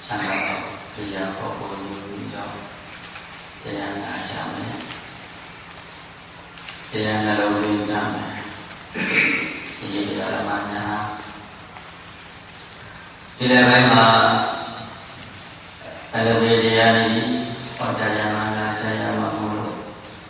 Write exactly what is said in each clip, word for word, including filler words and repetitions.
ချမ်းသာတရားပုဂ္ဂိုလ်မျိုးပြီးတော့တရားနာကြမယ်တရားနှလုံးသွင်းကြမယ်ဒီနေ့တရားဓမ္မညာဒီနေ့ပိုင်းမှာအလိုပဲတရားကြီးဟောကြားရမှာလားကြားရမှာမဟုတ်လို့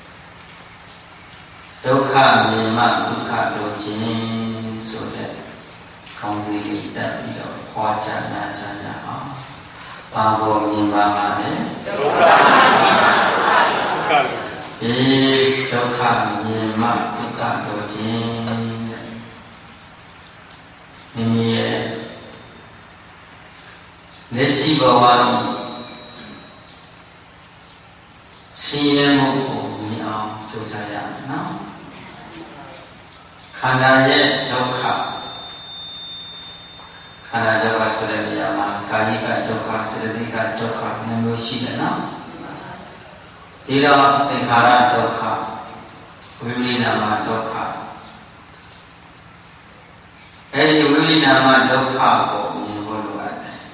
ဒုက္ခမြင်မှဒုက္ခတို့ခြင်းဆိုတဲ့ကောင်းစီလေးတက်ပြီးတော့ဟောကြားနာကြားရအောင်ဘာကိုမြင်ပါမှာလဲဒုက္ခမြင်မှဒုက္ခဒီဒုက္ခမြင်မှဒုက္ခတို့ခြင်းမိမိရဲ့လက်ရှိဘဝဤဆင်းရဲမှုကိုမြင်အောင်ကြိုးစားရမယ်နော်ခန္ဓာရဲ့ဒုက္ခခန္ဓာဒုက္ခဆိုတဲ့နေရာမှာကာယကဒုက္ခစေတသိက်ဒုက္ခနှစ်မျိုးရှိတယ်နော်ပြီးတော့သင်္ခါရဒုက္ခဝိပရိနာမဒုက္ခအဲဒီဝိပရိနာမဒုက္ခကိုမြင်ဖို့လိုအပ်တယ်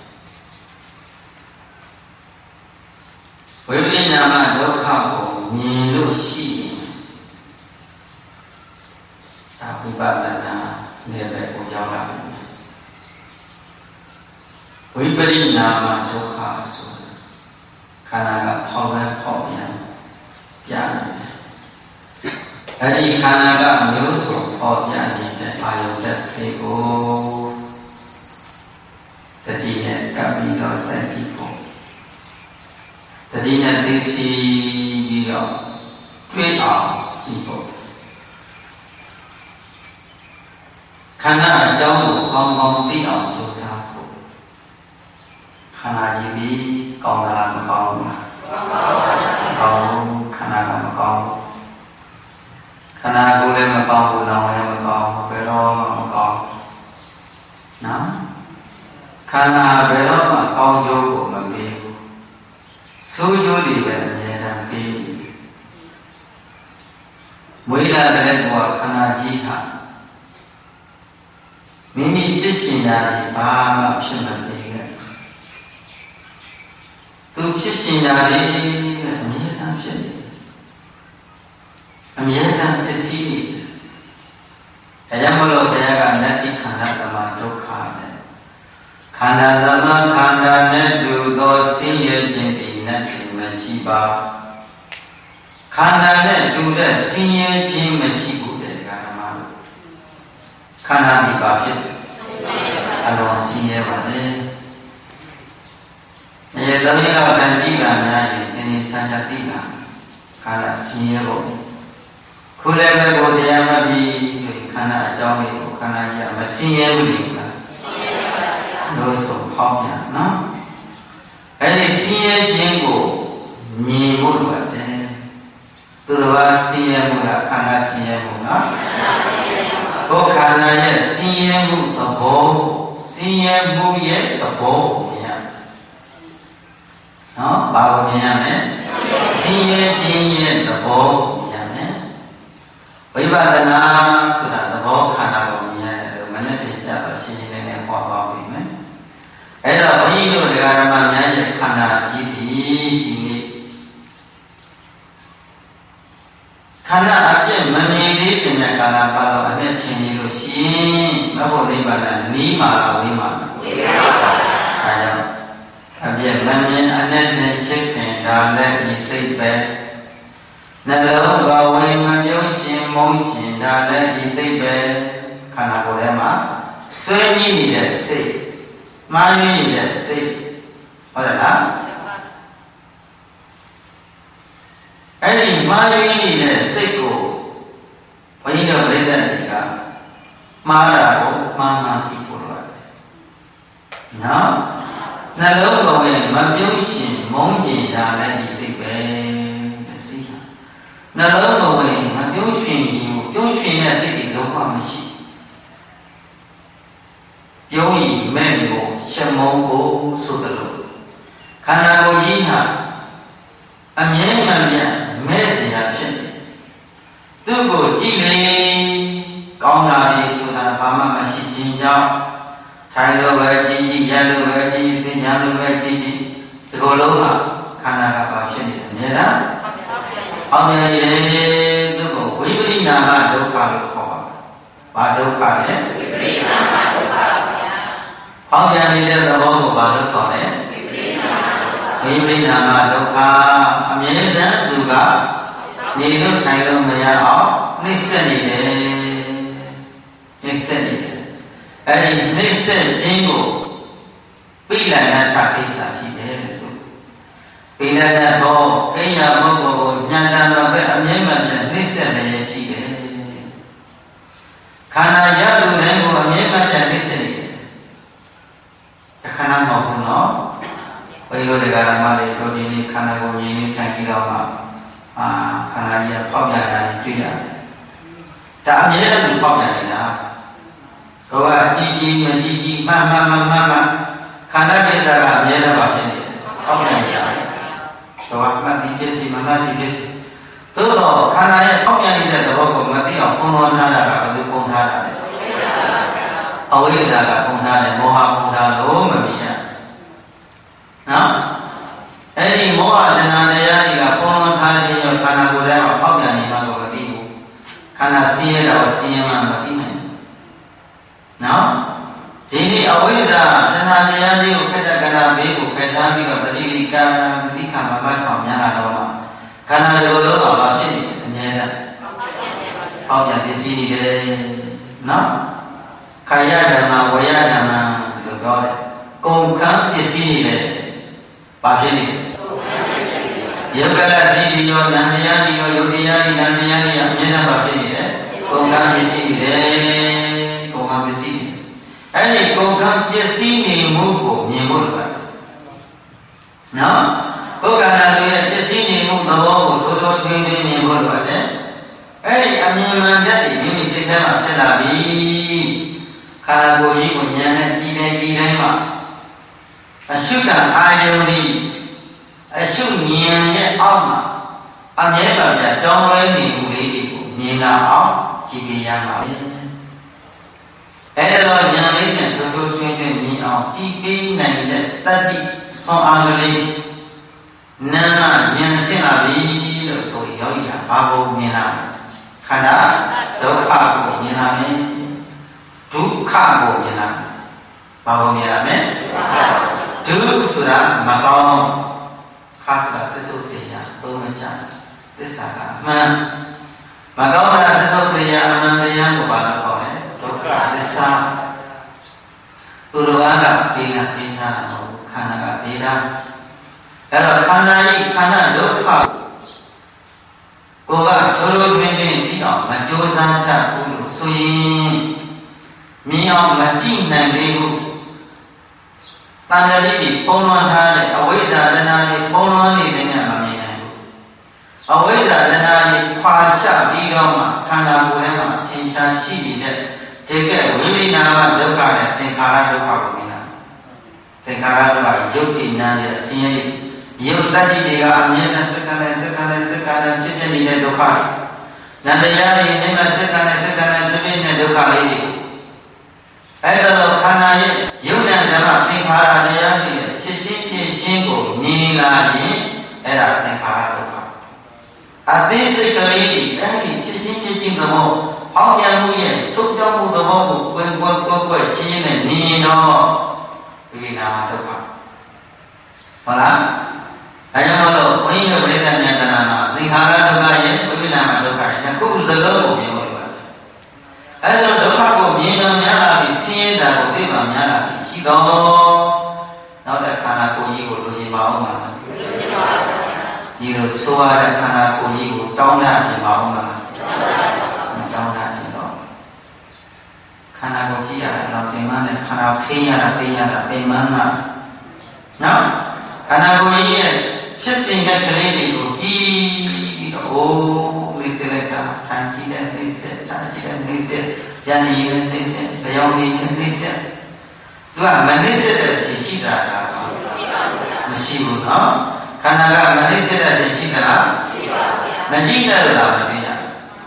ဝိပရိနာမဒုက္ခကိုမြင်လို့ရှိရင်သာဝိပဿနာလည်းပဲကိုကြောင်းလာတယ်ဝိပရိနာမဒုက္ခဆိုခန္ဓာကဖောက်လဲဖောက်ပြန်ပြနေတယ်အဲဒီခန္ဓာကအမျိုးစုံဖောက်ပြန်နေတဲ့အာယုန်တက်လေးကိုတတိနဲ့ကပ်ပြီးတော့စက်ပြီးဖို့တတိနဲ့သိစီပြီးတော့တွေးအောင်ကြည့်ဖို့ခန္ဓာအကြောင်းကိုကောင်းကောင်းသိအောင်ကြိုးစားဖို့ခန္ဓာကြီးပြီးကောင်းလားမကောင်းဘူးလားကောင်းခန္ဓာကမကောင်းခန္ဓာကိုယ်လည်းမကောင်းဘူးနောင်လည်းမကောင်းဘယ်တော့မှမကောင်းနော်ခန္ဓာဘယ်တော့မှကောင်းကျိုးကိုမပေးဘူးဆိုးကျိုးတွေပဲအမြဲတမ်းပေးမွေးလာတဲ့ဘဝခန္ဓာကြီးဟာမိမိဖြစ်ရှင်တာတွေဘာမှဖြစ်မပေးခဲ့သူဖြစ်ရှင်တာတွေပဲအမြဲတမ်းဖြစ်နေအမြဲတမ်းပစ္စည်းနေဒါကြောင့်မလို့ဘုရားကနတ္တိခန္ဓာသမဒုက္ခနဲ့ခန္ဓာသမခန္ဓာနဲ့တူသောဆင်းရဲခြင်းဒီနတ္တိမရှိပါခန္ဓာနဲ့တူတဲ့ဆင်းရဲခြင်းမရှိဘူးတဲ့ဓမ္မတို့ခန္ဓာဒီပါဖြစ်တယ်အလုံးဆင်းရဲပါလေအဲလုံးရတော့တန်ပြီးပါများရင်သင်္နေချာချာသိတာခန္ဓာဆင်းရဲဖို့ခုလည်းပဲကိုတရားမပြီးဆိုရင်ခန္ဓာအကြောင်းလေးကိုခန္ဓာကြီးကမဆင်းရဲဘူးလေဆင်းရဲပါဗျာလို့ဆိုဟောပြနော်အဲဒီဆင်းရဲခြင်းကိုမြင်ဖို့လိုအပ်တယ်သူတော်ဘာဆင်းရဲမှုလားခန္ဓာဆင်းရဲမှုနော်ကိုခန္ဓာရဲ့ဆင်းရဲမှုသဘောဆင်းရဲမှုရဲ့သဘောကိုမြင်ရနော်ဘာကိုမြင်ရမလဲဆင်းရဲခြင်းရဲ့သဘောဝိပဿနာဆိုတာသဘောခန္ဓာကိုမြင်ရတယ်လို့မနေ့ကကြာတော့ရှင်းရှင်းလင်းလင်းဟောသွားပြီမယ်။အဲ့တော့ဘုန်းကြီးတို့ဒကာဓမ္မများရဲ့ခန္ဓာကြီးဒီဒီနေ့ခန္ဓာအပြည့်မမြင်သေးတဲ့ကာလပါတော့အနဲ့ချင်းကြီးလို့ရှင်းမဟုတ်နိဗ္ဗာန်နီးမှာလားဝိမာလားဝိမာပါဗျာ။အဲကြောင့်အပြည့်မမြင်အနဲ့ချင်းရှိခင်ဒါလည်းဒီစိတ်ပဲနှလုံးဘဝမပြုံးရှင်မုန်းရှင်ဒါလည်းဒီစိတ်ပဲခန္ဓာကိုယ်ထဲမှာဆွေးကြည့်နေတဲ့စိတ်မှားယွင်းနေတဲ့စိတ်ဟုတ်တယ်လားအဲ့ဒီမှားယွင်းနေတဲ့စိတ်ကိုဘုန်းကြီးတို့ပြိဿတွေကမှားတာကိုမှားမှန်သိဖို့လိုတယ်နော်နှလုံးဘဝမပြုံးရှင်မုန်းရှင်ဒါလည်းဒီစိတ်ပဲနှလုံးဘဝမပြုံးရွှင်ခြင်းကိုပြုံးရွှင်တဲ့စိတ်တွေလုံးဝမရှိပြုံးရင်မဲ့ကိုရှမုံကိုဆိုသလိုခန္ဓာကိုယ်ကြီးဟာအမြဲမှန်ပြန်မဲ့စရာဖြစ်တယ်သူ့ကိုကြည့်လေကောင်းတာတွေဆိုတာဘာမှမရှိခြင်းကြောင့်ထိုင်လို့ပဲကြည်ကြည်ရလို့ပဲကြည်ကြည်စင်ညာလို့ပဲကြည်ကြည်ဒီလိုလုံးမှာခန္ဓာကဘာဖြစ်နေလဲအများလားအောင်မြင်ရဲ့သူ့ကိုဝိပရိနာမဒုက္ခလို့ခေါ်ပါဘာဒုက္ခလဲဝိပရိနာမဒုက္ခပါဗျာအောင်မြင်နေတဲ့သဘောကိုဘာလို့ခေါ်လဲဝိပရိနာမဒုက္ခဝိပရိနာမဒုက္ခအမြဲတမ်းသူကနေလို့ထိုင်လို့မရအောင်နှိမ့်ဆက်နေတယ်နှိမ့်ဆက်နေတယ်အဲ့ဒီနှိမ့်ဆက်ခြင်းကိုပိလန္ဒထကိစ္စရှိတယ်လို့ပိလန္ဒသောအိယာပုဂ္ဂိုလ်ကိုဉာဏ်တံမပဲအမြဲမှန်ပြန်နှိမ့်ဆက်နေရရှိတယ်ခန္ဓာရသူတိုင်းကိုအမြဲမှန်ပြန်နှိမ့်ဆက်နေတယ်တခဏမဟုတ်ဘူးနော်ဘယ်လိုတရားဓမ္မတွေတို့ဒီနေ့ခန္ဓာကိုမြင်နေထိုင်ပြီးတော့မှအာခန္ဓာကြီးကပေါက်ပြန်တာတွေ့ရတယ်ဒါအမြဲတမ်းသူပေါက်ပြန်နေတာကိုယ်ကအကြည့်ကြည့်မကြည့်ကြည့်မှန်မှန်မှန်မှန်မှန်ခန္ဓာကိစ္စကအမြဲတမ်းပါဖြစ်နေတယ်ပေါက်ပြန်နေတာကိုယ်ကမှတ်ပြီးဖြစ်စီမမှတ်ပြီးဖြစ်စီသို့တော့ခန္ဓာရဲ့ပေါက်ပြန်နေတဲ့သဘောကိုမသိအောင်ပုံတော်ထားတာကဘယ်သူပုံထားတာလဲအဝိဇ္ဇာကပုံထားတယ်မောဟပုံထားလို့မမြင်ရနော်အဲ့ဒီမောဟတဏှာတရားတွေကပုံတော်ထားခြင်းကြောင့်ခန္ဓာကိုယ်ထဲမှာပေါက်ပြန်နေမှကိုမသိဘူးခန္ဓာဆင်းရဲတော့ဆင်းရဲမှမသိနိုင်ဘူးနော်ဒီနေ့အဝိဇ္ဇာတဏှာတရားတွေကိုဖက်တဲ့ကဏ္ဍဘေးကိုဖယ်ထားပြီးတော့တတိလိကံမတိခါမပတ်အောင်များလာတော့မှခန္ဓာရောလုံးမှာမဖြစ်နေအမြဲတမ်းပေါက်ပြန်ပစ္စည်းနေတယ်နော်ခါရဓမ္မဝရဓမ္မလို့ပြောတယ်ကုန်ခန်းပစ္စည်းနေတယ်ဘာဖြစ်နေလဲယုတ်ကလစီဒီရောနန္တရားဒီရောယုတ်တရားဒီနန္တရားဒီအမြဲတမ်းဘာဖြစ်နေလဲကုန်ခန်းပစ္စည်းနေတယ်ကုန်ခန်းပစ္စည်းအဲ့ဒီကုန်ခန်းပစ္စည်းနေမှုကိုမြင်ဖို့လိုပါတယ်နော်ဘုရားနာတို့ရဲ့ပစ္စည်းနေမှုသဘောကိုထိုးထိုးထွင်းထွင်းမြင်ဖို့လိုပါတယ်အဲ့ဒီအမြင်မှန်တတ်ပြီးမိမိစိတ်ထဲမှာဖြစ်လာပြီခန္ဓာကိုယ်ကြီးကိုဉာဏ်နဲ့ကြည်နေကြည်တိုင်းမှာအရှုခံအာယုန်ဒီအရှုဉာဏ်ရဲ့အောက်မှာအမြဲတမ်းတောင်းဝဲနေမှုလေးတွေကိုမြင်လာအောင်ကြည့်ပြရမှာပဲအဲ့တော့ဉာဏ်လေးနဲ့ထိုးထိုးထွင်းထွင်းမြင်အောင်ကြည့်ပေးနိုင်တဲ့တတ္တိဆွမ်းအားလေးနာဉာဏ်ရှင်းလာပြီလို့ဆိုရင်ယောဂီကဘာကိုမြင်လာခန္ဓာဒုက္ခကိုမြင်လာမယ်ဒုက္ခကိုမြင်လာမယ်ဘာကိုမြင်လာမလဲဒုဆိုတာမကောင်းခါစရာဆက်စုပ်စေရသုံးမချသစ္စာကအမှန်မကောင်းတာဆက်စုပ်စေရအမှန်တရားကိုဘာလို့ခေါ်လဲဒုက္ခသစ္စာသူတော်ကပေးတာပေးတာမဟုတ်ခန္ဓာကပေးတာအဲ့တော့ခန္ဓာဤခန္ဓာဒုက္ခကိုကထိုးထိုးထွင်းထွင်းပြီးအောင်မကြိုးစားချဘူးလို့ဆိုရင်မြင်အောင်မကြည့်နိုင်သေးဘူးတဏှာလေးတွေပုံလွန်ထားတဲ့အဝိဇ္ဇာတဏှာလေးပုံလွန်နေတဲ့ညမမြင်နိုင်ဘူးအဝိဇ္ဇာတဏှာလေးခွာရှပြီးတော့မှခန္ဓာကိုယ်ထဲမှာသင်္ချာရှိနေတဲ့ဒီကဲဝိပရိနာမဒုက္ခနဲ့သင်္ခါရဒုက္ခကိုမြင်တာသင်္ခါရဒုက္ခရုပ်တည်နာတဲ့အစင်းရဲရုပ်တတ္တိတွေကအမြဲတမ်းစက္ကနဲ့စက္ကနဲ့စက္ကနဲ့ဖြစ်ဖြစ်နေတဲ့ဒုက္ခတွေနန္တရားတွေမြင်မဲ့စက္ကနဲ့စက္ကနဲ့ဖြစ်ဖြစ်နေတဲ့ဒုက္ခလေးတွေအဲ့တော့ခန္ဓာရဲ့ယုတ်ဉာဏ်ဓမ္မသင်္ခါရတရားတွေဖြစ်ချင်းပြည့်ချင်းကိုမြင်လာရင်အဲ့ဒါသင်္ခါရဒုက္ခအသေးစိတ်ကလေးတွေအဲ့ဒီဖြစ်ချင်းပြည့်ချင်းသဘောဟောင်းပြန်မှုရဲ့ချုပ်ပြောင်းမှုသဘောကိုကွယ်ကွယ်ကွယ်ကွယ်ချင်းနဲ့မြင်တော့ဝိပရိနာမဒုက္ခဟုတ်လားအဲကြောင့်လို့ဘုန်းကြီးတို့ပြိဿဉာဏ်တဏ္ဍာမှာသင်္ခါရဒုက္ခရဲ့ဝိပရိနာမဒုက္ခရဲ့အခုစလုံးကိုမြင်ဖို့လိုပါတယ်အဲဒါဒုက္ခကိုမြင်မှများလာပြီးဆင်းရဲတာကိုသိမှများလာပြီးရှိတော့နောက်တဲ့ခန္ဓာကိုယ်ကြီးကိုလိုချင်ပါအောင်မလားလိုချင်ပါပါဒီလိုဆိုရတဲ့ခန္ဓာကိုယ်ကြီးကိုတောင်းတချင်ပါအောင်မလားတောင်းတချင်တော့ခန္ဓာကိုယ်ကြီးရတာတော့ပင်မနဲ့ခန္ဓာထိရတာသိရတာပင်မနာနော်ခန္ဓာကိုယ်ကြီးရဲ့ဖြစ်စဉ်တဲ့ကလေးတွေကိုကြည့်ပြီးတော့အိုးလေးစလိုက်တာထိုင်ကြည့်တဲ့လေးစထိုင်ကြည့်တဲ့လေးစရန်ရည်နဲ့လေးစကြောင်ရည်နဲ့လေးစသူကမနစ်စစ်တဲ့ရှင်ရှိတာလားမရှိဘူးနော်ခန္ဓာကမနစ်စစ်တဲ့ရှင်ရှိတာလားမရှိပါဘူးမကြည့်တဲ့လို့လားမတွေ့ရ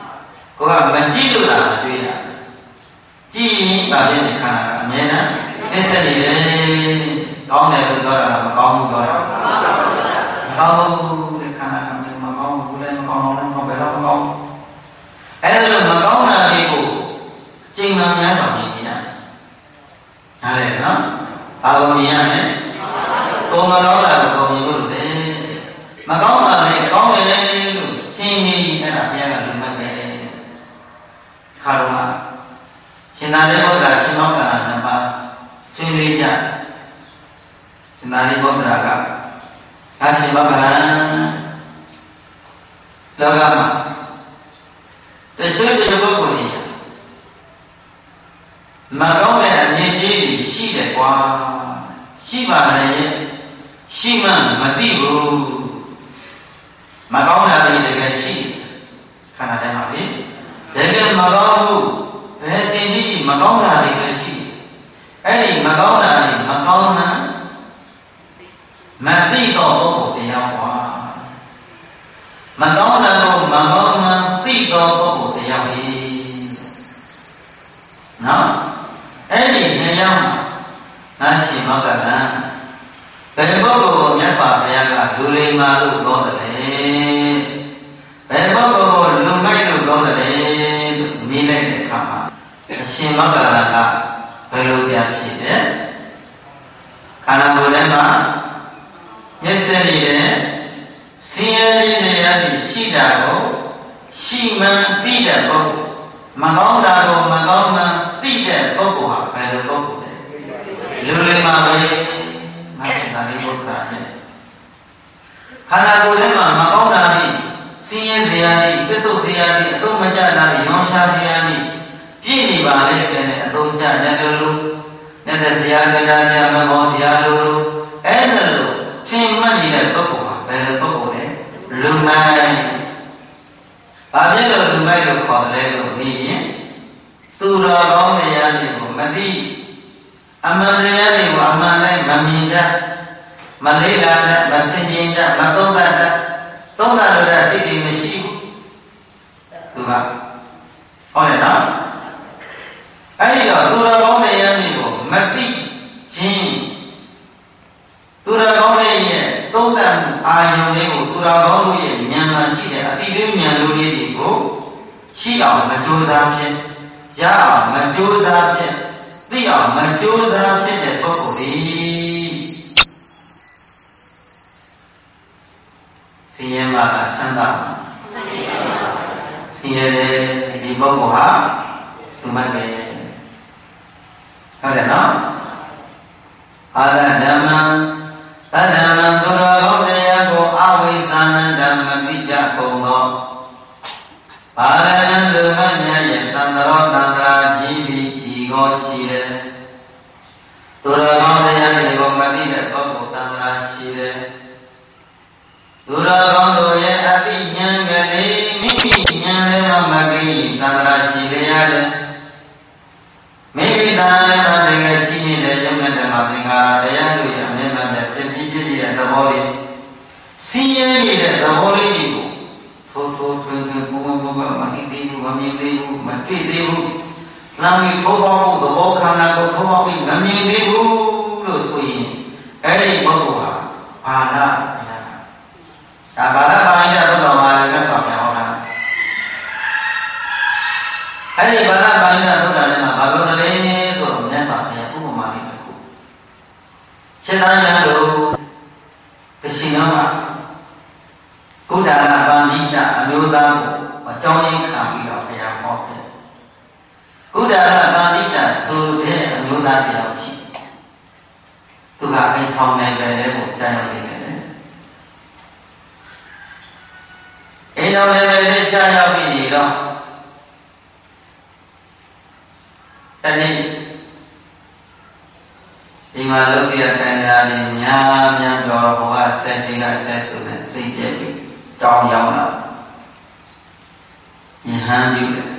ကိုကမကြည့်လို့လားမတွေ့ရကြည့်ရင်ဗာဖြစ်နေခန္ဓာကအမြဲတမ်းသ nhất sẽ đi đấy có này được đó là mà có không đó là không để khả năng mà có một lên mà có nó lên không phải đâu không ấy rồi mà có là đi cụ chính là nhớ vào gì nhỉ à đấy nó bao nhiêu nhỉ cô mà đó là bao nhiêu được đấy mà có mà lại có này chính đi hay là bây giờ là mà về khá đúng không hiện tại đây có là xin nói là nằm ba suy nghĩ chả hiện tại đây có là cả các xin nói là lâu lắm mà để suy nghĩ cho cô đi mà có lẽ như thế thì xí để qua xí vào này xí mà mà đi vô mà có là đi để cái xí khả năng đây mà đi để cái mà có về xin đi mà có là đi cái xí ấy thì mà có là thì mà có mà mà đi tổ có một điều quá mà có là đâu mà có mà đi tổ có một điều gì nó ấy thì nghe nhau nó chỉ mà cả là về bố cô nhớ phải phải là lưu lên mà lưu có được đấy về bố cô lưu mấy lưu có được đấy mi lên để khám mà chỉ mà cả là về lưu đẹp gì đấy khả năng của đấy mà nhất sẽ đi đấy xin đi đấy thì xin đã có xin mà đi đã có mà có đã có mà có mà đi đã có của họ về lưu có của đấy lưu lên mà về Nasi bột ra hết. Khả năng của đấy mà mà có ra đi, xin nhé gì đi, sẽ số gì đi, tôi mới trả ra đi, mong sao gì đi, chỉ đi vào đây cái này tôi trả ra được luôn, nên là gì cái ra ra mà bỏ gì luôn, ấy là luôn, xin mà đi là có của, bây giờ có của đấy, lương mai, bà biết được lương mai được khỏi đây rồi vì tu ra có này ra đi cũng mà đi Amalaya ni wa amalaya maminda malila da masinjinda matonda da tonda lo da siti meshi tu ba ho le na ai lo tu ra ko ne ya ni ko mati chin tu ra ko ne ye tonda ayong ni ko tu ra ko lo ye nyan ma shi de ati de nyan lo ye ni ko shi aw ma jo sa phit ya aw ma jo sa phit đi ở mà chú ra chết đẹp có cổ đi xin em mà là sang đạo xin em đi bao cổ hả từ mai về hay là nó hay là đam ta đam tu ra có đây có áo vi san đam đi ra cổ ngọ bà ra đưa mà nhà yên tan ra tan ra chỉ vì có gì đấy, tôi đã nói với anh này có mấy cái đấy có một tăng ra gì đấy, tôi đã nói rồi anh đi nhận cái này, mình nhận cái mà mấy cái gì tăng ra gì đấy anh, mình bị tăng ra mà cái gì này đấy giống như là mà tiếng Anh đấy anh rồi anh em mà để cái gì gì đấy tao bảo đi, xin gì đấy tao bảo đi đi, thôi thôi thôi thôi cũng cũng cũng mà cái gì cũng mà mình đi cũng mà tùy đi cũng làm việc thô bạo của bộ khả năng của thô bạo mình làm như thế luôn rồi suy cái này bao gồm bà đã à bà đã bà ấy đã tôi bảo bà ấy đã phạm nhà họ làm cái này bà đã bà ấy đã tôi đã mà bà bảo đấy rồi nên phạm nhà cũng một mà đi được现在nhà đồ cái gì nữa mà cũng đã là bà ấy đã miêu tả và trong những khả bị đó phải làm khó khăn Cú đã là ba đi đã sư thế nhớ ta thì học chị tôi gặp anh phòng này về đây một trai học này về đây anh nào này về đây trai học cái gì đâu tại đi thì mà lúc gì cái là thì nhám nhám đó họ đã xem thì đã xem sự này sinh chế bị cho nhau nào như ham như này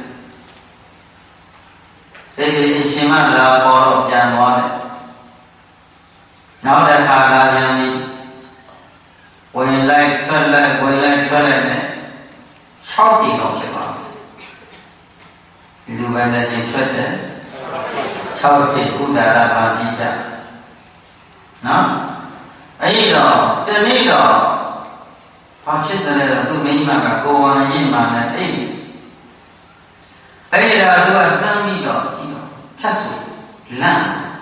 sẽ thì xin mà là bỏ đột chàng hóa này nó đã khá là nhằm đi quay lại trở lại quay lại trở lại này sáu tỷ không sẽ có lưu bài là chuyện chuyện đấy sáu chỉ cũng đã là ba chỉ đã nó ấy đó cho nên đó pháp chất này là tôi mấy mà cả cô anh ấy mà này ấy ấy là tôi là cái gì đó gì đó chắc rồi làm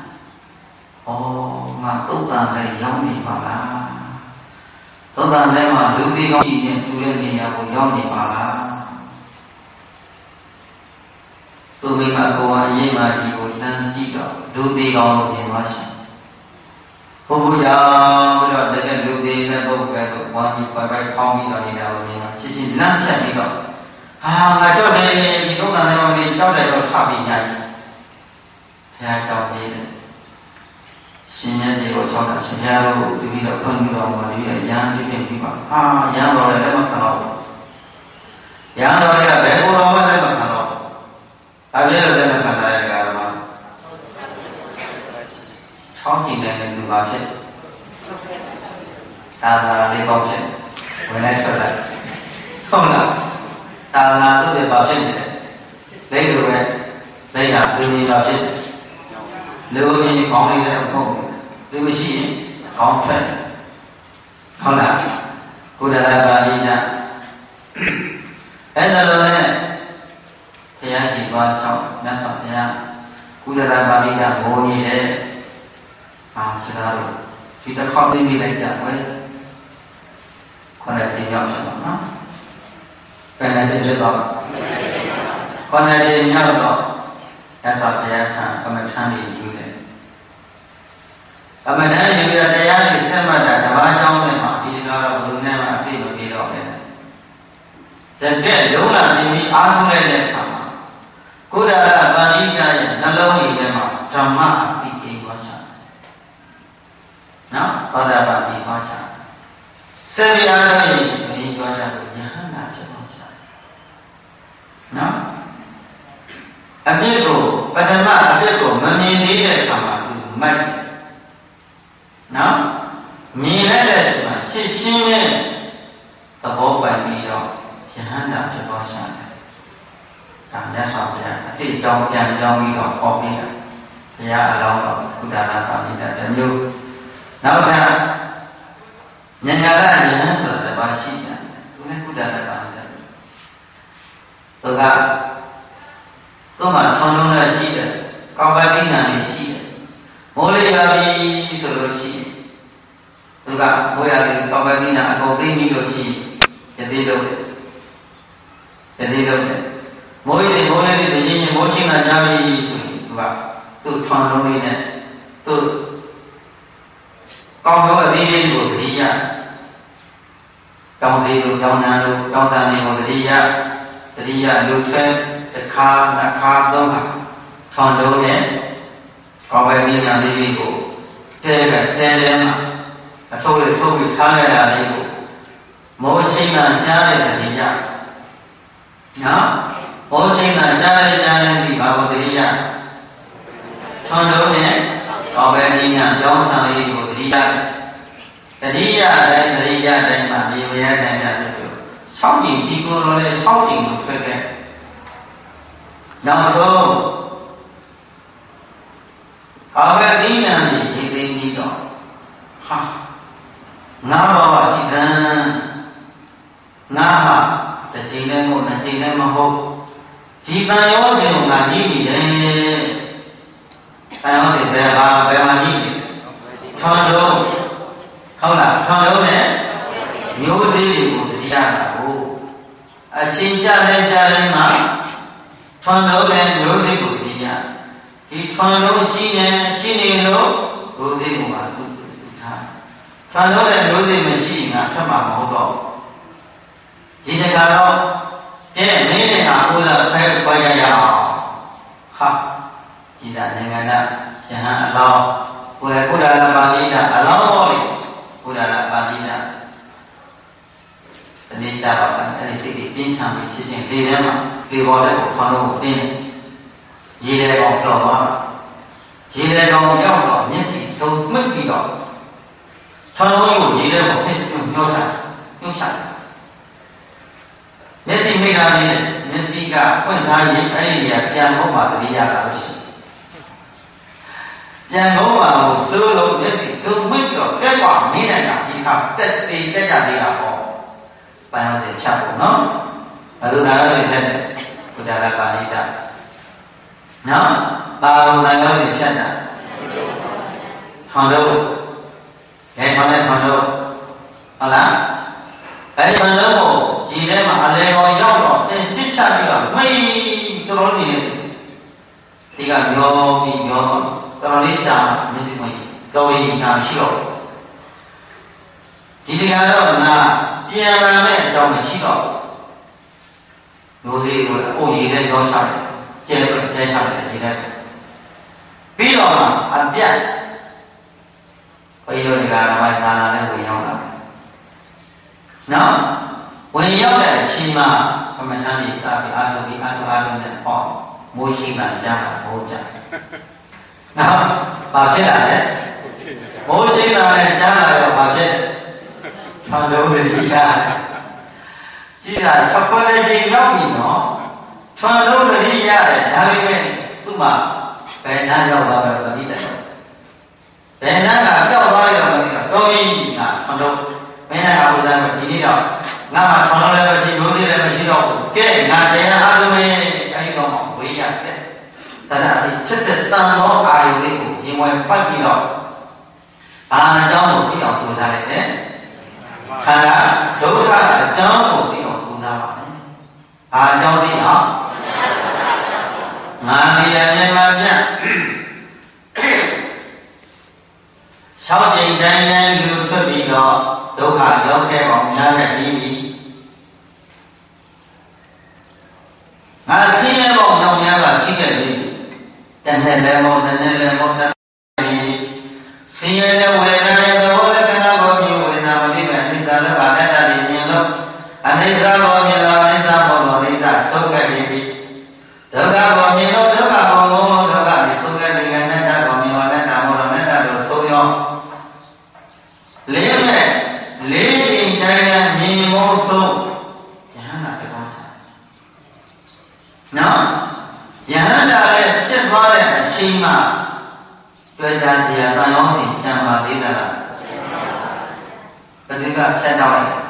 ồ mà tốt tàn này giống gì mà là tốt tàn này mà lưu đi con gì này chú lên này à cũng giống gì mà là tôi mấy mà cô anh ấy mà gì cũng làm gì đó lưu đi con gì mà sao bố bố giờ bây giờ để cái lưu đi là bố cái tụi con gì phải phải phong đi rồi đi đâu gì mà chỉ chỉ làm chuyện gì đó à là cho đây thì tốt tàn này mà đi cho đây rồi sao bị nhảy theo cho đi xin nhớ thì ở trong các sinh ra rồi đi bây giờ phân bây giờ mà đi bây giờ giang đi chuyện gì mà à giang rồi đấy mà khăn rồi giang rồi đấy là bé cô đó mới đấy mà khăn rồi à biết rồi đấy mà khăn này là cái mà sáu chỉ này là từ bao chết ta là đi công chuyện bữa nay trở lại không nào ta là tôi để bao chết này lấy được rồi đây là từ đi bao chết lưu mình có đi là không lưu mình chỉ có phải không nào cô đã là bà đi nè ấy là rồi này thì anh chỉ qua sau đang sợ thì anh cô đã là bà đi nè ngồi như thế à sẽ là rồi chúng ta không đi mình lại chẳng với con này chỉ nhỏ cho nó cái này chỉ rất to con này chỉ nhỏ đó đã sợ thì anh thằng con này sang đi như thế à mà nếu như là đây anh thì xem mà đã đã bao trong này mà đi đó là một này mà đi mà đi đó vậy chẳng cái đúng là đi bị áo xuống đây này thằng cô đã là bà đi ra vậy nó lâu gì đây mà trong mắt đi đi quá sợ nó có ra bà đi quá sợ xem đi ăn đây thì có ra được giá nào cho nó sợ nó anh biết rồi bây giờ mà anh biết rồi mà mình đi đây thằng mà từ mạnh nó mình lại là gì mà xin xin này tập bộ bài mi đó thì hắn đã cho có sẵn cảm giác sao vậy thì trong nhà trong mi đó có mi đó thì à lâu đó cũng đã làm bảo mi đã chấm dứt nào ra nhà nhà ra nhà hắn rồi là ba xin nha cũng nên cũng đã làm bảo mi đã tôi cả tôi mà trong lúc là xin đấy có bài tin là để xin mỗi lần ba mi sửa xin tôi cả mỗi lần có bài tin là có tin đi được xinจะดีလို့จะดีလို့မိုးရီမိုးလေးတွေညင်ညင်မိုးချင်းလာကြပြီဆိုရင်သူကသူ့ထွန်လုံးလေးနဲ့သူ့ကောင်းသောအသေးလေးကိုတတိယကောင်းစီလိုကောင်းနာလိုကောင်းစားနေကိုတတိယတတိယလူဆွဲတစ်ခါနှစ်ခါသုံးခါထွန်လုံးနဲ့ကောင်းပဲဉာဏ်လေးလေးကိုတဲကတဲတဲမှာအထုတ်လေးထုတ်ပြီးထားရတာလေးကိုမောရှိနာကြားတဲ့တတိယနော်မောရှိနာကြားတဲ့ကြားတဲ့ဒီဘာဝတတိယထွန်လုံးနဲ့ကောင်းပဲဉာဏ်ကြောင်းဆောင်လေးကိုတတိယတတိယတိုင်းတတိယတိုင်းမှာဒီဝရတိုင်းများလို့ပြော၆ကြိမ်ဒီကိုယ်တော်လေး၆ကြိမ်ကိုဆွဲခဲ့နောက်ဆုံးကောင်းပဲဉာဏ်ကြီးရေးသိပြီးတော့ဟာငါဘဝကြည်စံငါဟာတစ်ချိန်လည်းမဟုတ်နှစ်ချိန်လည်းမဟုတ်ဒီတန်ရောစဉ်ကိုငါညှိနေတယ်တန်ရောစဉ်ဘယ်ပါဘယ်မှာညှိနေလဲထွန်လုံးဟုတ်လားထွန်လုံးနဲ့မျိုးစေ့တွေကိုတတိယတာကိုအချင်းကြတဲ့ကြားတိုင်းမှာထွန်လုံးနဲ့မျိုးစေ့ကိုတတိယဒီထွန်လုံးရှိနေရှိနေလို့မျိုးစေ့ကိုပါစုစုထားထွန်လုံးနဲ့မျိုးစေ့မရှိငါထပ်မှာမဟုတ်တော့ဒီတကတော့ကဲမင်းနဲ့ဟာဥစ္စာဖဲပွားရရအောင်ဟာကြည်သာနိုင်ငံကယဟန်အလောင်းကိုယ်ကုဒ္ဒလာပါဠိတာအလောင်းပေါ့လေကုဒ္ဒလာပါဠိတာဒီနေ့ကြတော့အဲ့ဒီစိတ်ကြီးပြင်းထန်ပြီးဖြစ်ချင်းဒီထဲမှာဒီပေါ်တဲ့ကိုထွန်လို့တင်းရေထဲကောင်ပျော်သွားရေထဲကောင်ရောက်တော့မျက်စိစုံမှိတ်ပြီးတော့ထွန်လို့ကိုရေထဲကိုပြင်းညှောချညှောချမျက်စိမိတာလေးနဲ့မျက်စိကဖွင့်ထားရင်အဲ့ဒီနေရာပြန်ဖို့ပါတတိယလာလို့ရှိတယ်ပြန်ကုန်ပါကိုစိုးလို့မျက်စိစုံဝိပြီးတော့ပြက်ကွာမင်းနိုင်တာဒီခါတက်တေးတက်ကြသေးတာပေါ့ပန်းရောစင်ဖြတ်ဖို့နော်ဘယ်လိုနားလို့ဖြတ်တယ်ဘုရားကပါဠိတာနော်ပါလုံးတန်ရောစင်ဖြတ်တာထောင်တော့အဲထောင်နဲ့ထောင်တော့ဟုတ်လားအဲထောင်တော့ဒီထဲမှာအလဲပေါ်ရောက်တော့ကျင်းပြစ်ချပြီးတော့မိတော်တော်နေတယ်ဒီကမျောပြီးမျောတော့တော်တော်လေးကြာမျက်စိမကြီးတော်ရင်နာရှိတော့ဒီတရားတော့ငါပြန်လာမဲ့အကြောင်းမရှိတော့မျိုးစေ့ကိုအိုရည်နဲ့ရောချတယ်ကျဲကျဲချတယ်ဒီထဲပြီးတော့အပြတ်ဘယ်လိုဒီကရမိုင်းသာနာနဲ့ဝင်ရောက်လာနော်ဝင်ရောက်တဲ့အချိန်မှာကမ္မထာနေစပြီးအာထုပြီးအာထုအာထုနဲ့ဟောမိုးရှိမှကြားတာမိုးကြနော်ဘာဖြစ်လာလဲမိုးရှိလာနဲ့ကြားလာတော့ဘာဖြစ်လဲထောင်လုံးလေးကြီးတာကြီးတာချက်ခွဲတဲ့ချိန်ရောက်ပြီနော်ထောင်လုံးလေးရတယ်ဒါပေမဲ့သူ့မှာဘယ်နှမ်းရောက်သွားတော့မသိတယ်ဘယ်နှမ်းကပျောက်သွားရောမသိတော့တော်ပြီကထောင်လုံးမင်းနဲ့အဘုရားကဒီနေ့တော့ငါမှထောင်လုံးလည်းမရှိမျိုးစေ့လည်းမရှိတော့ဘူးကဲငါတရားအားလုံးရဲ့အဲဒီတော့ဝိရိယတဲ့တရားလေးချက်ချက်တန်သောအာယုလေးကိုရင်ဝင်ပတ်ပြီးတော့ဘာအကြောင်းကိုသိအောင်ကြိုးစားလိုက်တယ်ခန္ဓာဒုက္ခအကြောင်းကိုသိအောင်ကြိုးစားပါမယ်ဘာအကြောင်းသိအောင်ငါဒီအမြဲမှပြ၆ကြိမ်တိုင်းတိုင်းလူထွက်ပြီးတော့ဒုက္ခရောက်ခဲ့အောင်များခဲ့ပြီးပြီငါဆင်းရဲပေါင်းရောက်များကရှိခဲ့ပြီတဏှာလည်းမောတဏှာလည်းမောတဏှာဆင်းရဲတဲ့ဝေဒနာရဲ့သဘောလက္ခဏာကိုမြင်ဝေဒနာမလေးပဲအနိစ္စလည်းပါတတ်တယ်မြင်လို့အနိစ္စကိုမြင်လို့အနိစ္စဘောလို့အနိစ္စဆုံးခဲ့ပြီဒုက္ခကိုမြင်လို့ဒုက္ခကိုမောဒုက္ခနဲ့ဆုံးခဲ့နေတဲ့အနတ္တကိုမြင်လို့အနတ္တမောလို့အနတ္တကိုဆုံးရောလေးမဲ့လေးရင်တိုင်းတိုင်းမြင်မို့ဆုံးယဟန္တာတကောင်းစားနော်ယဟန္တာလည်းဖြစ်သွားတဲ့အချိန်မှာတွေ့တာစီရတန်ရောစီကြံပါသေးသလားဘယ်သူကဖြတ်တော့လိုက်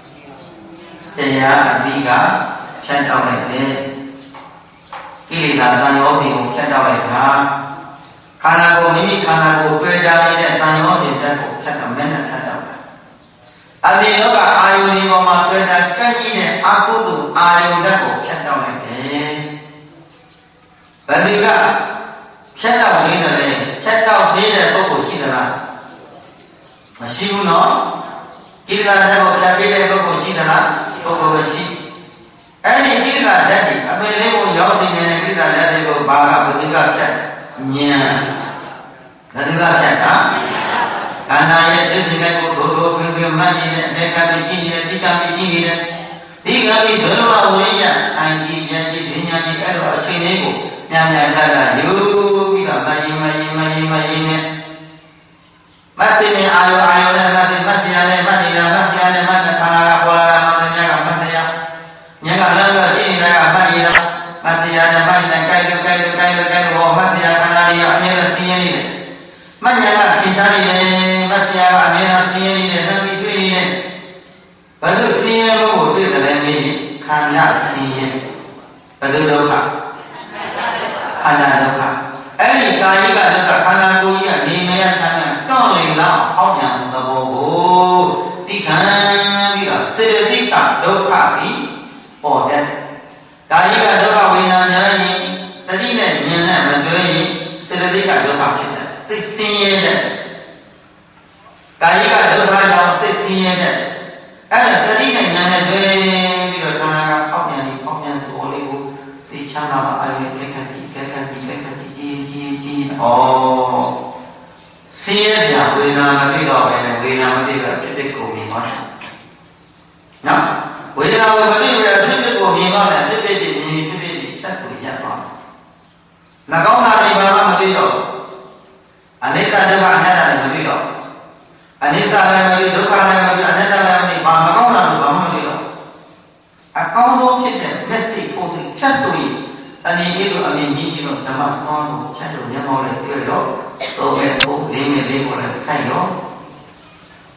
တရားအတိကဖြတ်တော့လိုက်တယ်ကိလေသာတန်ရောစီကိုဖြတ်တော့လိုက်တာခန္ဓာကိုယ်မိမိခန္ဓာကိုယ်တွေ့တာနေတဲ့တန်ရောစီတက်ကိုဖြတ်တော့မနဲ့ဖြတ်တော့အပြင်လောကအာယုန်ဒီပေါ်မှာတွေ့တာကဲ့ကြီးတဲ့အာဟုတုအာယုန်တက်ကိုဖြတ်တော့လိုက်တယ်ဘယ်သူကဖြတ်တော့နေတယ်လေဖြတ်တော့နေတဲ့ပုဂ္ဂိုလ်ရှိသလားမရှိဘူးနော်ကိလေသာတက်ကိုဖြတ်ပေးတဲ့ပုဂ္ဂိုလ်ရှိသလားပုဂ္ဂိုလ်မရှိအဲ့ဒီကိလေသာတက်တွေအပေလေးကိုရောက်စီနေတဲ့ကိလေသာတက်တွေကိုဘာကဘယ်သူကဖြတ်ဉာဏ်ဘယ်သူကဖြတ်တာခန္ဓာရဲ့သိစိတ်ကိုဒုဒုဖိဖိမှတ်နေတဲ့အတေကတိကြည့်နေတဲ့တိကတိကြည့်နေတဲ့ဒီကတိဇေရမဝိညာဉ်အိုင်ကြီးယဉ်ကြီးဈဉ္ညာကြီးအဲ့လိုအချိန်လေးကိုမြန်မြန်တတ်တာယူပြီးတော့မယင်မယင်မယင်မယင်နဲ့မဆင်းနေအာယောအာယောနဲ့မဆင်းမဆင်းရနဲ့မနေတာမဆင်းရနဲ့မတဲ့ခန္ဓာကပေါ်လာတာမှန်တယ်ကမဆင်းရညကလမ်းတော့ကြည့်နေတာကမနေတာမဆင်းရနဲ့မနေတဲ့ကြိုက်လို့ကြိုက်လို့ကြိုက်လို့ကြိုက်လို့ဟောမဆင်းရခန္ဓာတွေကအမြဲတမ်းဆင်းရဲနေတယ်မညာကထင်ရှားနေတယ်မဆင်းရကအမြဲတမ်းဆင်းရဲနေတယ်နှမ်းပြီးတွေ့နေတယ်ဘယ်လိုဆင်းရဲမှုကိုတွေ့တယ်လဲမေးခန္ဓာဆင်းရဲဘယ်လိုဒုက္ခခန္ဓာဒုက္ခအဲ့ဒီကာယကဒုက္ခခန္ဓာကိုယ်ကြီးကနေမရထမ်းထမ်းတောင့်နေလောက်ဟောက်ပြန်မှုသဘောကိုသိခံပြီးတော့စေတသိကဒုက္ခပြီးပေါ်တတ်တယ်ကာယကဒုက္ခဝေဒနာများရင်တတိနဲ့ဉာဏ်နဲ့မတွဲရင်စေတသိကဒုက္ခဖြစ်တယ်စိတ်ဆင်းရဲတဲ့ကာယကဒုက္ခကြောင့်စိတ်ဆင်းရဲတဲ့အဲ့ဒါတတိနဲ့ဉာဏ်နဲ့တွဲပြီးတော့ခန္ဓာကဟောက်ပြန်ပြီးဟောက်ပြန်သူ့လေးကိုစိတ်ချမ်းသာပါအဲ့ဒီကဲကတိကဲကတိကဲကတိကြီးကြီးကြီးဩဆင်းရဲစရာဝေဒနာမပြတော့ပဲဝေဒနာမပြတော့ဖြစ်ဖြစ်ကိုမြင်ပါနော်ဝေဒနာကိုမပြပဲဖြစ်ဖြစ်ကိုမြင်ပါနဲ့ဖြစ်ဖြစ်ဒီမြင်ဖြစ်ဖြစ်ဒီဖြတ်ဆိုရပါမကောင်းတာတွေဘာမှမပြတော့အနိစ္စဒုက္ခအနတ္တလည်းမပြတော့အနိစ္စလည်းမပြဒုက္ခလည်းမပြအနတ္တလည်းမပြဘာမကောင်းတာလို့ဘာမှမပြတော့အကောင်းဆုံးဖြစ်တဲ့ message ကိုဖြတ်ဆိုရင်အနေကြီးလိုအမြင်ကြီးကြီးလိုဓမ္မဆောင်းကိုဖြတ်လို့မျက်မှောက်လိုက်ပြီးတော့သုံး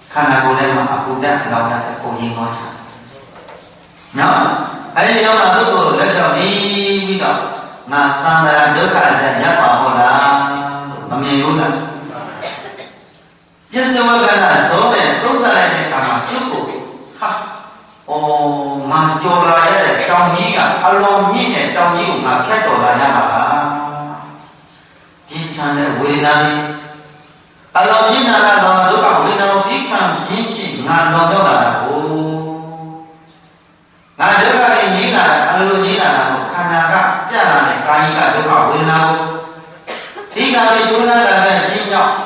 ခန္ဓာကိုယ်ထဲမှာအပူဓာတ်လောင်တဲ့ပုံရင်းသွားချာနော်အဲဒီတော့မှပုဂ္ဂိုလ်လက်ကြောင့်နေပြီးတော့ငါသံဃာဒုက္ခဇက်ရပ်ပါဟောလားမမြင်ဘူးလားပစ္စဝကနာဇောနဲ့သုံးသပ်လိုက်တဲ့အခါမှာသူ့ကိုဟာဩငါကြော်လာရတဲ့တောင်ကြီးကအလုံးမြင့်တဲ့တောင်ကြီးကိုငါဖြတ်တော်လာရပါလားပြင်းထန်တဲ့ဝေဒနာလေးအလုံးမြင့်တာကတော့ဒုက္ခဝေဒနာကိုပြီးခံခြင်းဖြင့်ငါလွန်ရောက်လာတာကိုငါဒုက္ခနဲ့ငြိမ်းလာတာအလိုငြိမ်းလာတာကိုခန္ဓာကပြတ်လာတဲ့ကာယကဒုက္ခဝေဒနာကိုဒီကံကိုကျိုးစားလာတဲ့အခြင်းကြောင့်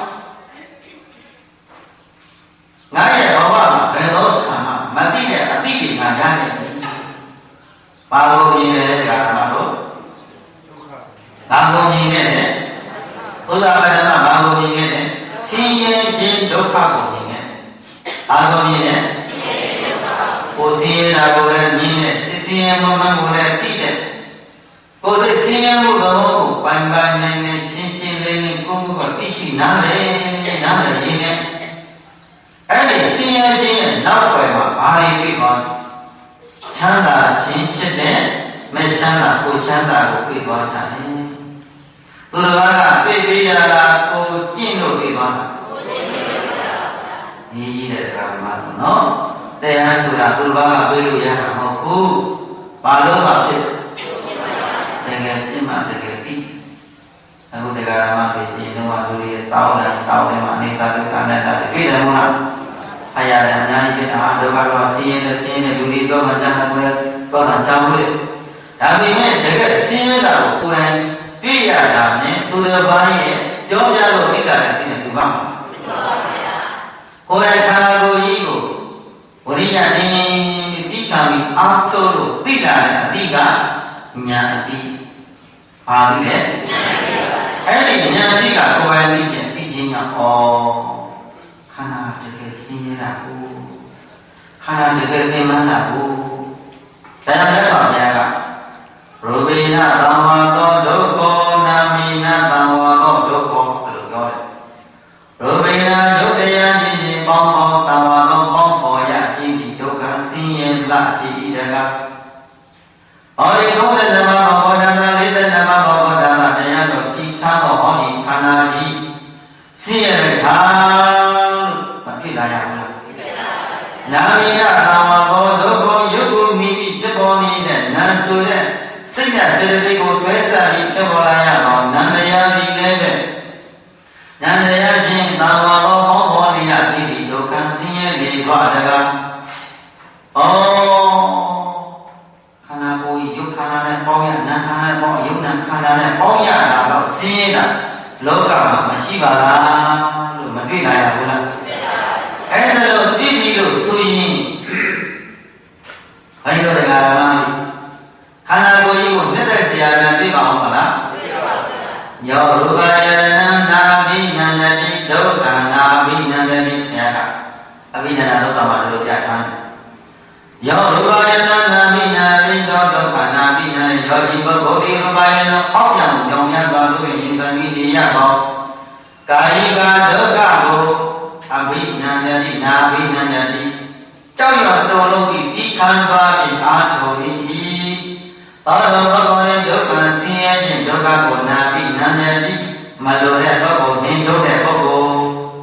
ငါရဲ့ဘဝမှာဘယ်တော့မှမသိတဲ့အတိပညာရနိုင်ဘူး။ဘာလို့မြင်လဲတရားဓမ္မတို့။ဘာလို့မြင်လဲ။ဘုရားဗဒနာဘာလို့မြင်လဲ။ဆင်းရဲခြင်းဒုက္ခကိုမြင်တယ်။ဘာလို့မြင်လဲ။ဆင်းရဲဒုက္ခကိုဆင်းရဲတာကိုလည်းမြင်တယ်။ဆင်းရဲမှမှန်ကိုလည်းသိတယ်။ကိုယ်စိတ်ဆင်းရဲမှုသောကိုပိုင်ပိုင်နိုင်နိုင်ချင်းချင်းလေးလေးကိုယ်ကိုသိရှိနားလေနားလေရင်းနဲ့အဲ့ဒီဆင်းရဲခြင်းရဲ့နောက်ွယ်မှာဘာတွေပြီးသွားချမ်းသာခြင်းဖြစ်တဲ့မချမ်းသာကိုချမ်းသာကိုပြီးသွားကြတယ်။သူတော်ဘာကပြေးပြေးရတာကိုကျင့်လို့ပြီးသွားတာကိုကျင့်လို့ပြီးသွားတာ။ညီကြီးတဲ့ဓမ္မတော့နော်။တရားဆိုတာသူတော်ဘာကပြေးလို့ရတာမဟုတ်ဘူး။ဘာလို့မှဖြစ်တယ်။တကယ်ပြင်းမှတကယ်ပြီးအခုတရားဓမ္မပြေးပြေးတော့လူတွေစောင်းတယ်စောင်းတယ်မှာအနေစာဒုက္ခနဲ့တာတွေ့တယ်မဟုတ်လား။အရာလည်းအများကြီးဖြစ်တာဒုက္ခတော့ဆင်းရဲတဲ့ဆင်းရဲတဲ့လူတွေတော့မှတတ်မှကိုယ်တော့တာကြောင်းလို့ဒါပေမဲ့တကယ်ဆင်းရဲတာကိုကိုယ်တိုင်တွေ့ရတာနဲ့သူတစ်ပါးရဲ့ပြောပြလို့သိတာလည်းသိနေတူပါမှာကိုယ်တိုင်ခန္ဓာကိုယ်ကြီးကိုဝိရိယနဲ့သိခံပြီးအားထုတ်လို့သိတာလည်းအတိကဉာဏ်အတိပါလိမ့်မယ်အဲ့ဒီဉာဏ်အတိကကိုယ်ပိုင်သိတဲ့သိခြင်းကဩခန္ဓာတကယ်ဆင်းရဲတာကိုခန္ဓာတကယ်ပင်ပန်းတာကိုဒါကြောင့်လက်ဆောင်များကရူပိနသံဝါသောဒုက္ခောနာမိနသံဝါသောဒုက္ခောဘယ်လိုပြောလဲရူပိနယုတ်တရားခြင်းဖြင့်ပေါင်းပေါင်းသံဝါသောပေါင်းပေါ်ရခြင်းဒီဒုက္ခဆင်းရဲလာခြင်းဤတကဟောဒီသုံးဆယ်နှစ်ပါးသောဘောဓနာလေးဆယ်နှစ်ပါးသောဘောဓနာတရားတော်တိချသောဟောဒီခန္ဓာကြီးဆင်းရဲတာဖြစ်လာရမလားနာမိနသာမဘောဒုက္ခယုတ်ကိုမိမိဖြစ်ပေါ်နေတဲ့နာဆိုတဲ့စိတ်ရစေတသိက်ကိုတွဲဆက်ပြီးဖြစ်ပေါ်လာရအောင်နန္တရားဒီလည်းပဲနန္တရားဖြင့်သာမဘောဟောပေါ်နေရသည့်ဒီဒုက္ခဆင်းရဲနေသွားတကားဩခန္ဓာကိုယ်ယုတ်ခန္ဓာနဲ့ပေါင်းရနာခန္ဓာနဲ့ပေါင်းယုတ်နာခန္ဓာနဲ့ပေါင်းရတာတော့ဆင်းရဲတာလောကမှာမရှိပါလားလို့မတွေ့နိုင်ရဘူးလားအဲ့ဒါလို့ပြည့်ပြီလို့ဆိုရင်ဘယ်လိုလဲလားခန္ဓာကိုယ်ကြီးကိုနှစ်သက်စရာနဲ့ပြပါအောင်မလားပြပါပါဘုရားယောရူပယရဏနာဘိနန္ဒတိဒုက္ခနာဘိနန္ဒတိဘုရားကအဘိနန္ဒဒုက္ခမှာတို့ပြထားတယ်ယောရူပယရဏနာဘိနန္ဒတိဒုက္ခနာဘိနန္ဒတိယောจิပုဂ္ဂိုလ်ဒီရူပယရဏအောက်ပြန်ကြောင်များသွားလို့ရင်စံပြီးနေရတော့ကာယကဒုက္ခကိုအဘိနန္ဒတိနာဘိနန္ဒတိကြောက်ရွံ့တော်လုံးပြီးဒီခံပါပြီးအာထုံ၏သောတော်ဘဂဝါရဲ့ဒုက္ခဆင်းရဲခြင်းဒုက္ခကိုနာပြီးနန္ဒတိမလိုတဲ့ပုဂ္ဂိုလ်သင်ထုတ်တဲ့ပုဂ္ဂိုလ်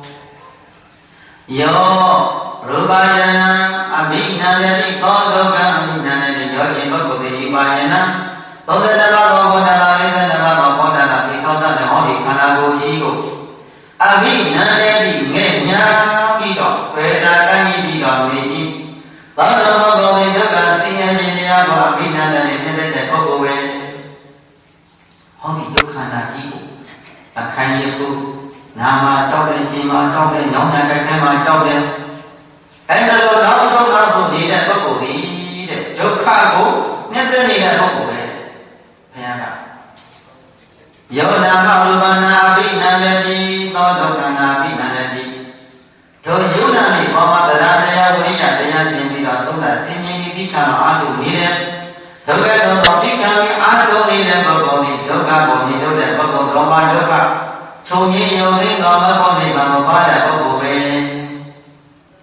ယောရူပယနာအဘိနန္ဒတိသောဒုက္ခအဘိနန္ဒတိယောခြင်းပုဂ္ဂိုလ်သည်ယူပါယနာသောသတ္တဘာသောဘောဓတာလေးသတ္တဘာသောဘောဓတာဒီသောတတ်တဲ့ဟောဒီခန္ဓာကိုယ်ကြီးကိုအဘိနန္ဒတိငဲ့ညာပြီးတော့ဝေဒကံကြီးပြီးတော့နေ၏သောတော်ဘဂဝါရဲ့ဒုက္ခဆင်းရဲခြင်းတရားကိုအဘိနန္ဒတိဖြစ်တဲ့ပုဂ္ဂိုလ်ပဲဟောဒီဒုက္ခနာကြီးကိုအခန်းရပုနာမှာကြောက်တဲ့ခြင်းမှာကြောက်တဲ့ညောင်းညာကြက်ခဲမှာကြောက်တဲ့အဲ့ဒါလိုနောက်ဆုံးနောက်ဆုံးနေတဲ့ပုဂ္ဂိုလ်ဒီတဲ့ဒုက္ခကိုမြတ်တဲ့နေတဲ့ပုဂ္ဂိုလ်ပဲဘုရားကယောနာမရူပနာအဘိနန္ဒတိသောဒုက္ခနာအဘိနန္ဒတိတို့ယုနာနဲ့ဘောမတရားတရားဝိရိယတရားသင်ပြီးတော့သုံးတာဆင်ញင်ပြီးသိခံတော့အာထုနေတဲ့ဒုက္ခတော့သိခံပြီးအာထုနေတဲ့ပုဂ္ဂိုလ်ဒီဒုက္ခကိုမြင်လို့တဲ့ပုဂ္ဂိုလ်တော်မှာဒုက္ခချုပ်ငြိမ်ယုံသိသောမဘောနိဗ္ဗာန်ကိုပါတဲ့ပုဂ္ဂိုလ်ပဲ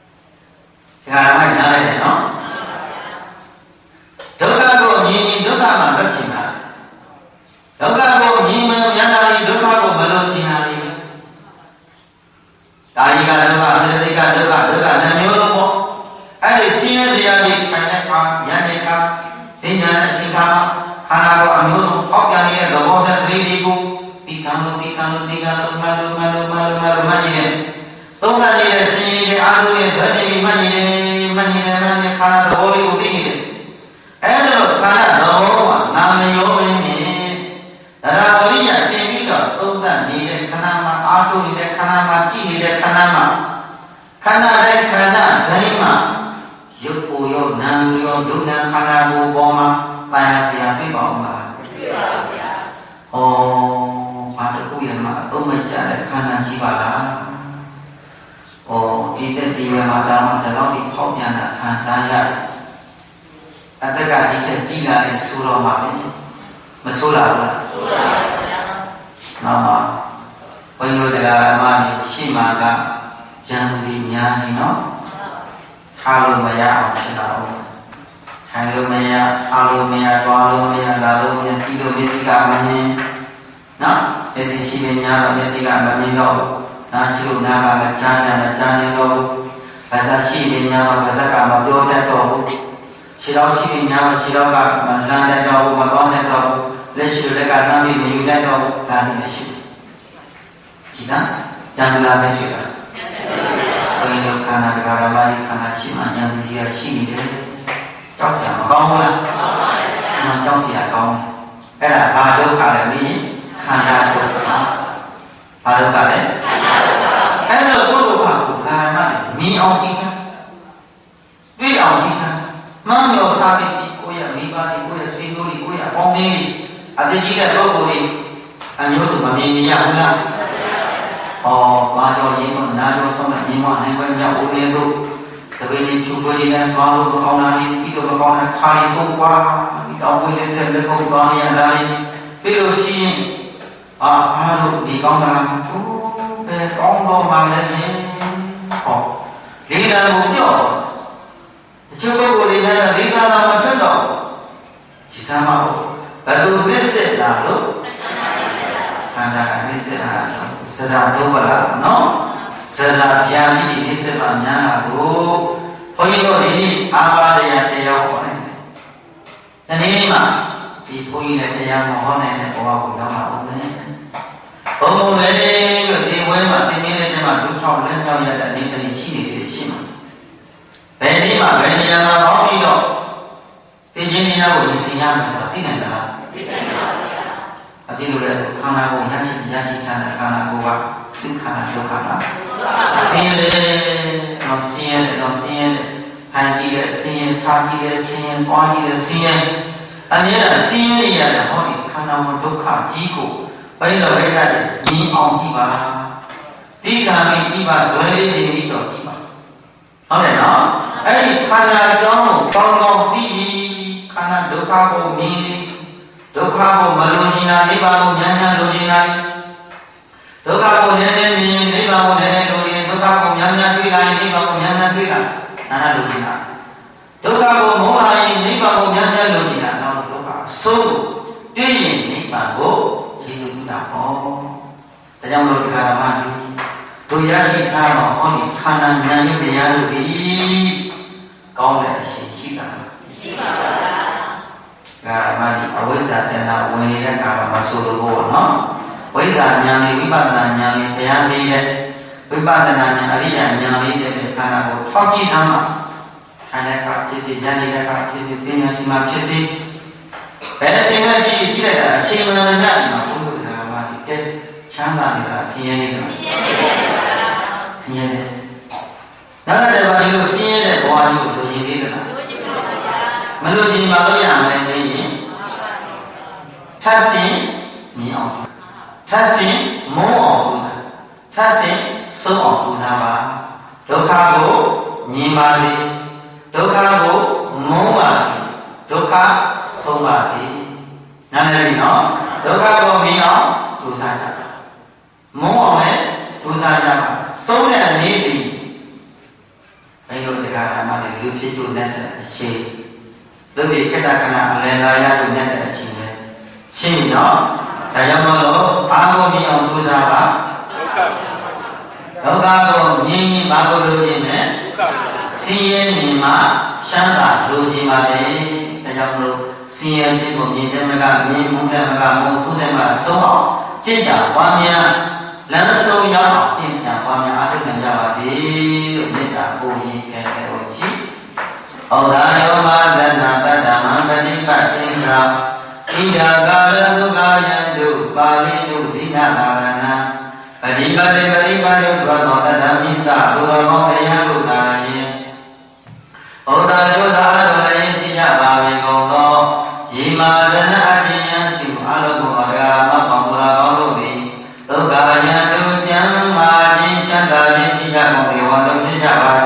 Tadi kan doa, sedekah doa, doa dan menolong. Ada siapa yang di kanaka, yang mereka senjata cikama, karena doa menolong. Hak yang dia doa dan beribu, tikanu tikanu tikanu malu malu malu malu manjine. Tuhan dia sini dia adu dia seni manjine manjine manjine karena doa beribu tinggi. Ada karena doa nama yomi. Darah berinya kemila Tuhan dia karena ma adu dia karena ma kini dia karena ma karena dia karena terima yuku yo nang yo dunia karena bu boma tanya siapa boma oh pada ku yang ma tu mencari karena jiwa oh kita di mana ada orang di kau yang nak kan saya adakah kita tidak di surau mana Surah lah. Nama Penyu negara mana si maka jangan dinyanyi no. Halu maya awal halu maya halu maya halu maya lalu maya tidur mesika mana. Nah, esi si maya mesika mana no. Nah, siapa nama macamnya macamnya no. Bahasa si maya bahasa kamu dua jatuh. Silau si maya silau kamu mana jatuh mana jatuh. Lesu lekat nami menyulat atau kami lesu. Kisah jangan lupa besok. Kalau karena negara mari karena siapa yang dia sini dia, jauh siapa kau lah, jauh siapa kau. Era baru kali ini karena tu, baru kali. Era baru aku karena mana? Mi awak kisah, mi awak kisah. Mana yang sahaja koya, mi bani koya, sinduri koya, pongdiri. Ada juga dua kali, anjur tu kami ni yang mana? Oh, bahawa ini pun najo sama ni mana yang banyak orang tu sebelum cuba ni dan baru berkau nari itu berkau nari kali tu wah kita boleh terlepas berkau yang dari filosofi ah baru di kau dalam tu berkau dua malam ni oh lihat bukti cuba boleh lihat lihat nama contoh cisama Lalu mesej lalu, kanda mesej lalu, sedap tu bala, no, sedap jami ini sebabnya lalu, pointo ini apa dia dia orang ini, dan ini mah di poin dia yang mohon ini bawa kita mahu ini, pemulai di poin mah di mana dia mah dulu lain jauh ya dan ini sini di sini, ini mah ini yang mau itu, ini yang boleh siapa seperti ini adalah. Tapi luar karena aku yang sih jadi karena karena aku itu karena itu karena sih nasihat nasihat hati dia sih hati dia sih wajib dia sih ambil sih dia ada orang karena mereka jigo baik mereka ni orang jiwa di kami jiwa suara ini itu jiwa ada no eh karena kamu kalau di karena doa kamu milih Doka ko malojina niba ko nyanya lojina Doka ko nyanya mi niba ko nyanya lojina Doka ko nyanya pilai niba ko nyanya pilai nana lojina Doka ko mohai niba ko nyanya lojina nana doka so tuyin niba ko jisu kita ko tajam lo dikara mati doya si sama oni kana nyanya dia lodi kau le si sika sika Karena awalnya adalah wanita kalau masuk dulu, no. Awalnya yang ini pada yang ini yang ini, pada yang ini yang ini karena aku thaki sama, karena kaki jadi jadi kaki sini cuma sini. Pada sini di kita ada sini mana ni mah pun ada mana ke canda ni lah sini ni. Sini ni. Nada ada bagi lu sini ada bawa lu lu ini tu lah. Melu jadi malu yang mana ni? Tasi ni orang, tasi mu orang, tasi seorang orang. Doka go ni mati, doka go mu mati, doka so mati. Nanti ni no, doka go mi orang tu saja, mu orang tu saja. So ni ni di, ayo dekara mana lupa tu nanti si. Lebih kita kena lelaya dunia dari sini, sini no. Saya malu, aku ni orang tu siapa? ဒုက္ခကိုမြင်ရင်ဘာကိုလိုချင်လဲဆင်းရဲမြင်မှချမ်းသာလိုချင်ပါလေဒါကြောင့်မလို့ဆင်းရဲဖြစ်ဖို့မြင်တယ်မကမြင်မှုတယ်မကမဟုတ်ဆိုးတယ်မကဆုံးအောင်ကြည်ကြပွားများလမ်းဆုံးရောက်အောင်ပြင်ပြပွားများအားထုတ်နိုင်ကြပါစေလို့မေတ္တာပို့ရင်းခဲ့တော်ချီဩဒါယောမဇဏတတ္တမံပฏิပတ်တိင်္ဂဣဒာကာလဒုက္ခယံတုပါဠိတုဇိနသာရဏပฏิပတ်တိပฏิပတ်တုသောသောတတ္တမိသသူတော်ကောင်းတရားတို့သာလျင်ဩဒါယောသာတော်လည်းရှိကြပါပေကုန်သောယေမာဇဏအတ္တယံရှိအလုံးစုံတော်တရားမပေါင်းသူတော်ကောင်းတို့သည်ဒုက္ခယံတုကျမ်းမာခြင်းချမ်းသာခြင်းရှိကြကုန်သည်ဝန္တုဖြစ်ကြပါ